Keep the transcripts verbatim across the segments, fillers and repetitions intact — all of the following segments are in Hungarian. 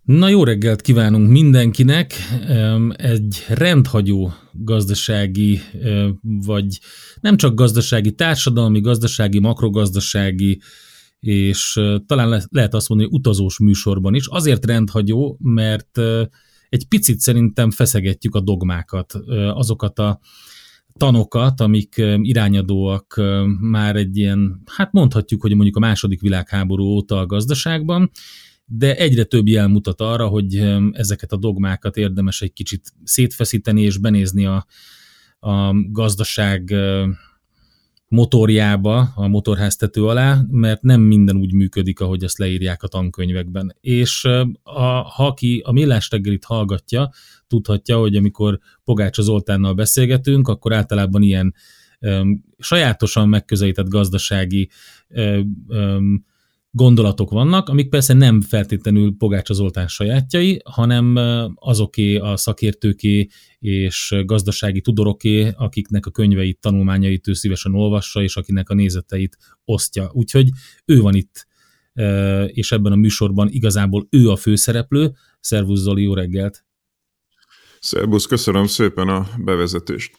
Na, jó reggelt kívánunk mindenkinek! Egy rendhagyó gazdasági, vagy nem csak gazdasági, társadalmi, gazdasági, makrogazdasági, és talán lehet azt mondani, hogy utazós műsorban is. Azért rendhagyó, mert egy picit szerintem feszegetjük a dogmákat, azokat a tanokat, amik irányadóak már egy ilyen, hát mondhatjuk, hogy mondjuk a második világháború óta a gazdaságban, de egyre több jel mutat arra, hogy ezeket a dogmákat érdemes egy kicsit szétfeszíteni és benézni a, a gazdaság motorjába, a motorháztető alá, mert nem minden úgy működik, ahogy ezt leírják a tankönyvekben. És a, ha aki a Millás reggelit hallgatja, tudhatja, hogy amikor Pogácsa Zoltánnal beszélgetünk, akkor általában ilyen um, sajátosan megközelített gazdasági um, gondolatok vannak, amik persze nem feltétlenül Pogácsa Zoltán sajátjai, hanem azoké a szakértőké és gazdasági tudoroké, akiknek a könyveit, tanulmányait ő szívesen olvassa, és akinek a nézeteit osztja. Úgyhogy ő van itt, és ebben a műsorban igazából ő a főszereplő. Szervusz Zoli, jó reggelt! Szervusz, köszönöm szépen a bevezetést.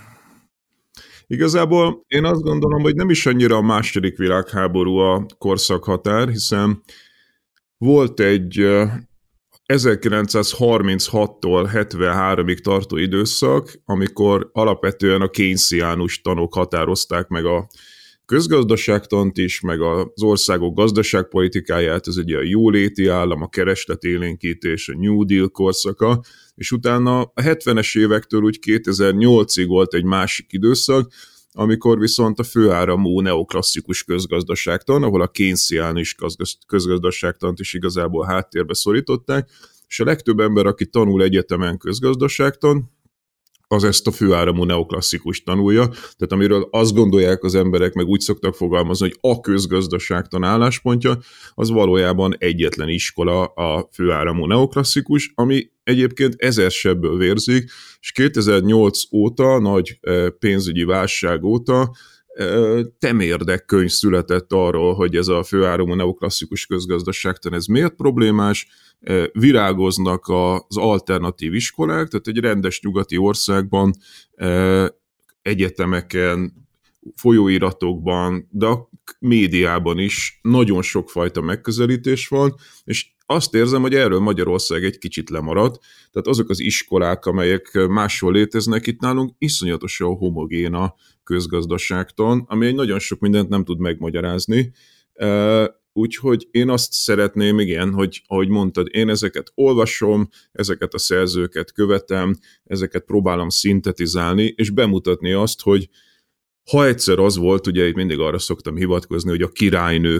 Igazából én azt gondolom, hogy nem is annyira a második világháború a korszakhatár, hiszen volt egy ezerkilencszázharminchattól hetvenháromig tartó időszak, amikor alapvetően a keynesiánus tanok határozták meg a közgazdaságtant is, meg az országok gazdaságpolitikáját, ez ugye a jóléti állam, a keresletélénkítés, a New Deal korszaka, és utána a hetvenes évektől úgy kétezer-nyolcig volt egy másik időszak, amikor viszont a főáramú neoklasszikus közgazdaságtan, ahol a keynesiánus közgazdaságtant is igazából háttérbe szorították, és a legtöbb ember, aki tanul egyetemen közgazdaságtan, az ezt a főáramú neoklasszikus tanulja, tehát amiről azt gondolják az emberek, meg úgy szoktak fogalmazni, hogy a közgazdaságtan álláspontja, az valójában egyetlen iskola a főáramú neoklasszikus, ami egyébként ezer sebből vérzik, és kétezer-nyolc óta, nagy pénzügyi válság óta temérdek könyv született arról, hogy ez a főáramú neoklasszikus közgazdaságtan, ez miért problémás, virágoznak az alternatív iskolák, tehát egy rendes nyugati országban, egyetemeken, folyóiratokban, de a médiában is nagyon sokfajta megközelítés van, és azt érzem, hogy erről Magyarország egy kicsit lemaradt, tehát azok az iskolák, amelyek máshol léteznek itt nálunk, iszonyatosan homogén a közgazdaságtan, ami egy nagyon sok mindent nem tud megmagyarázni. Úgyhogy én azt szeretném, igen, hogy ahogy mondtad, én ezeket olvasom, ezeket a szerzőket követem, ezeket próbálom szintetizálni, és bemutatni azt, hogy ha egyszer az volt, ugye itt mindig arra szoktam hivatkozni, hogy a királynő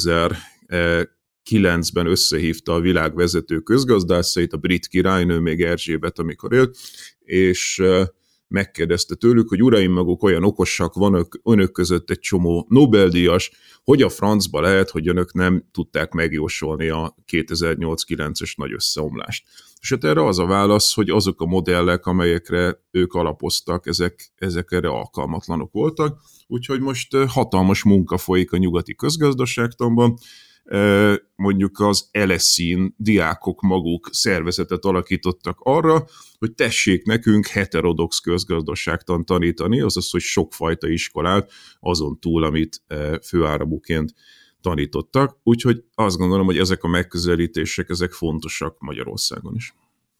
kétezer-kilencben összehívta a világ vezető közgazdászait, a brit királynő, még Erzsébet, amikor élt, és megkérdezte tőlük, hogy uraim, maguk olyan okosak, van önök között egy csomó Nobel-díjas, hogy a francba lehet, hogy önök nem tudták megjósolni a kétezer-nyolc-kilences nagy összeomlást. És hát erre az a válasz, hogy azok a modellek, amelyekre ők alapoztak, ezek, ezek erre alkalmatlanok voltak, úgyhogy most hatalmas munka folyik a nyugati közgazdaságtanban, mondjuk az el es i-n diákok maguk szervezetet alakítottak arra, hogy tessék nekünk heterodox közgazdaságtan tanítani, azaz, hogy sokfajta iskolát azon túl, amit főáramúként tanítottak. Úgyhogy azt gondolom, hogy ezek a megközelítések, ezek fontosak Magyarországon is.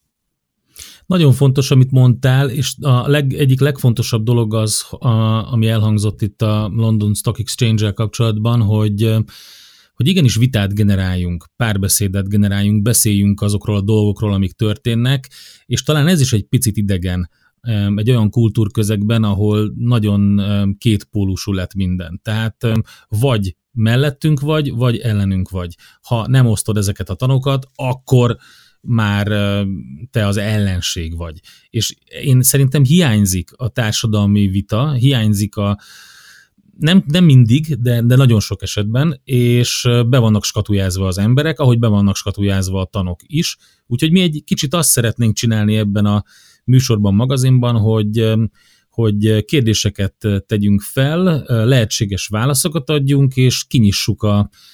Nagyon fontos, amit mondtál, és a leg, egyik legfontosabb dolog az, a, ami elhangzott itt a London Stock Exchange-el kapcsolatban, hogy hogy igenis vitát generáljunk, párbeszédet generáljunk, beszéljünk azokról a dolgokról, amik történnek, és talán ez is egy picit idegen egy olyan kultúrközegben, ahol nagyon kétpólusú lett minden. Tehát vagy mellettünk vagy, vagy ellenünk vagy. Ha nem osztod ezeket a tanokat, akkor már te az ellenség vagy. És én szerintem hiányzik a társadalmi vita, hiányzik a Nem, nem mindig, de, de nagyon sok esetben, és be vannak skatujázva az emberek, ahogy be vannak skatujázva a tanok is. Úgyhogy mi egy kicsit azt szeretnénk csinálni ebben a műsorban, magazinban, hogy, hogy kérdéseket tegyünk fel, lehetséges válaszokat adjunk, és kinyissuk a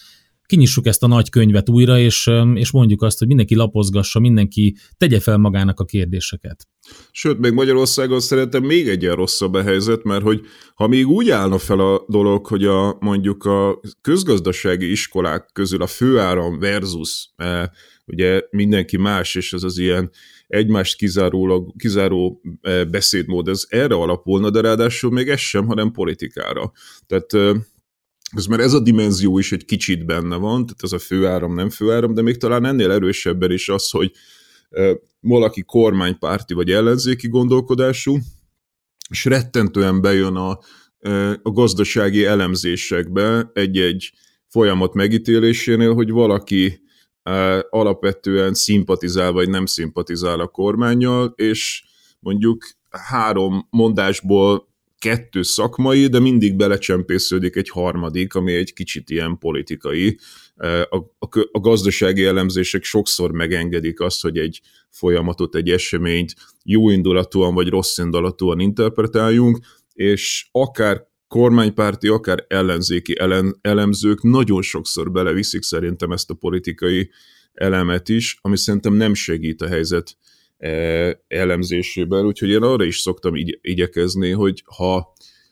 kinyissuk ezt a nagy könyvet újra, és, és mondjuk azt, hogy mindenki lapozgassa, mindenki tegye fel magának a kérdéseket. Sőt, még Magyarországon szerintem még egyen rosszabb a helyzet, mert hogy ha még úgy állna fel a dolog, hogy a, mondjuk a közgazdasági iskolák közül a főáram versus e, ugye mindenki más, és ez az ilyen egymást kizárólag, kizáró e, beszédmód, ez erre alapulna, de ráadásul még ez sem, hanem politikára. Tehát e, ez már ez a dimenzió is egy kicsit benne van, tehát ez a főáram, nem főáram, de még talán ennél erősebben is az, hogy valaki kormánypárti vagy ellenzéki gondolkodású, és rettentően bejön a, a gazdasági elemzésekbe egy-egy folyamat megítélésénél, hogy valaki alapvetően szimpatizál vagy nem szimpatizál a kormánnyal, és mondjuk három mondásból kettő szakmai, de mindig belecsempésződik egy harmadik, ami egy kicsit ilyen politikai. A, a, a gazdasági elemzések sokszor megengedik azt, hogy egy folyamatot, egy eseményt jóindulatúan vagy rosszindulatúan interpretáljunk, és akár kormánypárti, akár ellenzéki ellen, elemzők nagyon sokszor beleviszik szerintem ezt a politikai elemet is, ami szerintem nem segít a helyzet elemzésében, úgyhogy én arra is szoktam igy- igyekezni, hogy ha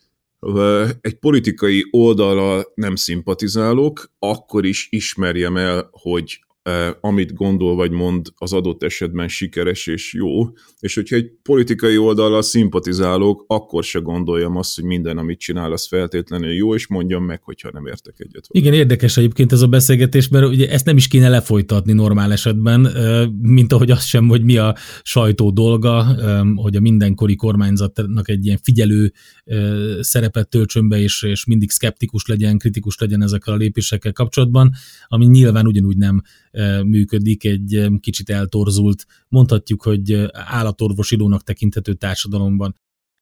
egy politikai oldallal nem szimpatizálok, akkor is ismerjem el, hogy amit gondol vagy mond az adott esetben sikeres és jó, és hogyha egy politikai oldallal szimpatizálok, akkor se gondoljam azt, hogy minden, amit csinál, az feltétlenül jó, és mondjam meg, hogyha nem értek egyet. Igen, érdekes egyébként ez a beszélgetés, mert ugye ezt nem is kéne lefolytatni normál esetben, mint ahogy az sem, hogy mi a sajtó dolga, hogy a mindenkori kormányzatnak egy ilyen figyelő szerepet töltsön be, és, és mindig szkeptikus legyen, kritikus legyen ezekkel a lépésekkel kapcsolatban, ami nyilván ugyanúgy nem működik, egy kicsit eltorzult, mondhatjuk, hogy állatorvosidónak tekinthető társadalomban.